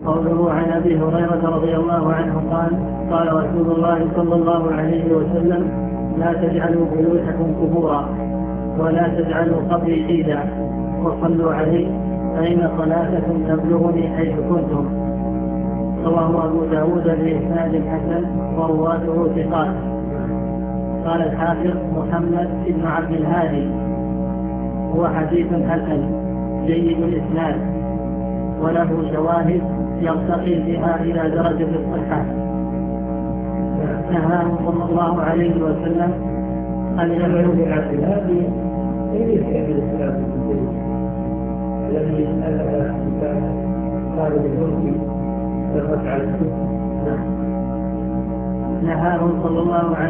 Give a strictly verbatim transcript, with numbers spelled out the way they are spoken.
قوله عن أبي هريرة رضي الله عنه قال قال رسول الله صلى الله عليه وسلم لا تجعلوا بيوتكم قبورا ولا تجعلوا قبري عيدا وصلوا عليه فإن صلاتكم تبلغني حيث كنتم. رواه أبو داود بإسناد حسن ورواته ثقات. قال الحافظ محمد بن عبد الهادي هو حديث حسن جيد الإسناد وله شواهد يرتقي بها إلى درجة الصحة. نهاه صلى الله عليه وسلم أن يعملوا بالاعتماد ليس بالإسلام الذي أنها قال بالملك تفت على السوء. نهاه صلى الله عليه